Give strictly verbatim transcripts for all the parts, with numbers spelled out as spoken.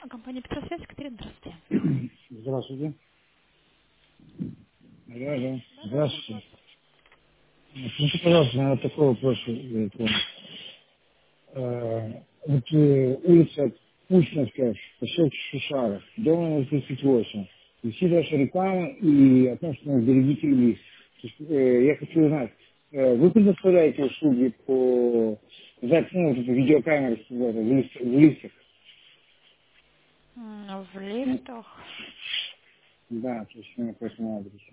Компания Петросвязь, Екатерина, здравствуйте. Здравствуйте. Да, да. Да-да, слушаю Здравствуйте. вас. Скажите, пожалуйста, у меня вот такой вопрос. э, к вам. Э, Вот э, улица Пушкинская, поселок Шишара, дом номер тридцать восемь. Висит ваша реклама и о том, что мы берегите любви. То есть, э, я хочу узнать, э, вы предоставляете услуги по записи, ну, вот это видеокамеры в, в лифте- в лифтах? М, В Ну, лифтах. да, то есть именно по этому адресу.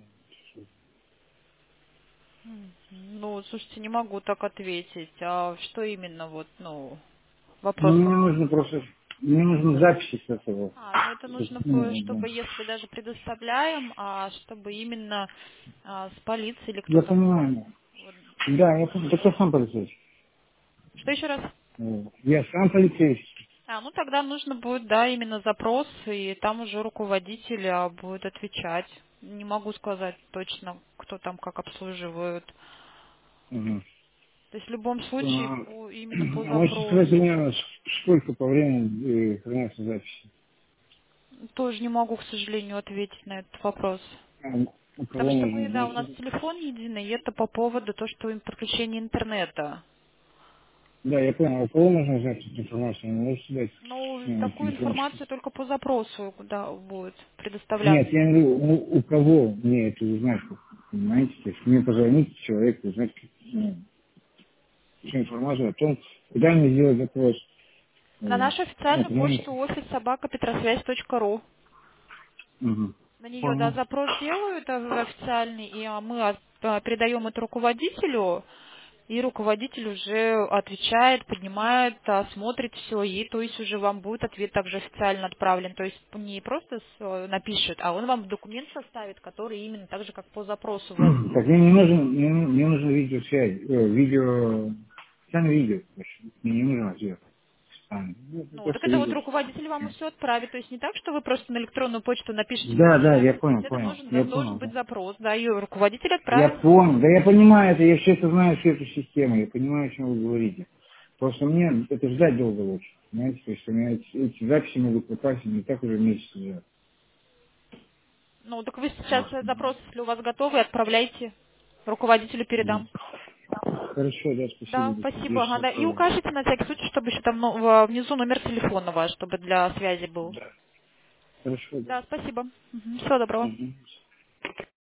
М, Ну, слушайте, не могу так ответить. А что именно вот, ну, Ну, вопрос мне какой? нужно просто, мне нужны записи с этого. А, ну это То есть, нужно, по- ну, да. чтобы если даже предоставляем, а чтобы именно а, с полицией или кто Я там. понимаю. Вот. Да, я понимаю. Так я сам полицейский. Что еще раз? Вот. Я сам полицейский. А, ну тогда нужно будет, да, именно запрос, и там уже руководитель а, будет отвечать. Не могу сказать точно, кто там как обслуживают. Ага. То есть в любом случае А по, именно по а можете сказать запросу. примерно, сколько по времени э, хранятся записи? Тоже не могу, к сожалению, ответить на этот вопрос. А, у Потому кого что можно мы, да, у нас узнать? телефон единый, и это по поводу то, что им подключение интернета. Да, я понял. А у кого можно узнать эту информацию? Вы можете дать Ну, ну, такую телефончик? информацию только по запросу, да, будет предоставляться. Нет, я не говорю, ну, у кого мне это узнать, понимаете? То есть мне позвонить человеку, узнать ну, всю информацию о том, куда мне сделать запрос. На Вот. нашу Ну, официальную понимаете? почту офис собака петросвязь точка ру. Угу. На нее, да, Понял. запрос делают а, официальный, и а, мы от- а, передаем это руководителю, и руководитель уже отвечает, поднимает, а, смотрит все, и то есть уже вам будет ответ также официально отправлен. То есть не просто с- э, напишет, а он вам документ составит, который именно так же, как по запросу у вас Так будет. мне не нужен, мне, ну- мне нужно видеосвязь, э, видео, сам видео, короче. Мне не нужно ответ. А, ну, Ну, так просто это вот видео. руководитель вам все отправит. То есть не так, что вы просто на электронную почту напишите Да, да, я видеозапись. понял, Это понял. нужен, Я должен понял, быть да. запрос, да, и руководитель Я отправит. понял, да я понимаю это, я все это знаю, всю эту систему, я понимаю, о чем вы говорите. Просто мне это ждать долго лучше, понимаете, то есть у меня эти, эти записи могут попасть не так уже месяц уже. Ну, так вы сейчас Вот. э, запрос, если у вас готовый, отправляйте. Руководителю Мгм. передам. Хорошо, да, спасибо, Да, да, я спасибо. Ага, сейчас да. И отправлю. укажите на всякий случай, чтобы еще там ну, в- внизу номер телефона ваш, чтобы для связи был. Да. Хорошо, да. Да, спасибо. Всего доброго. Мгм.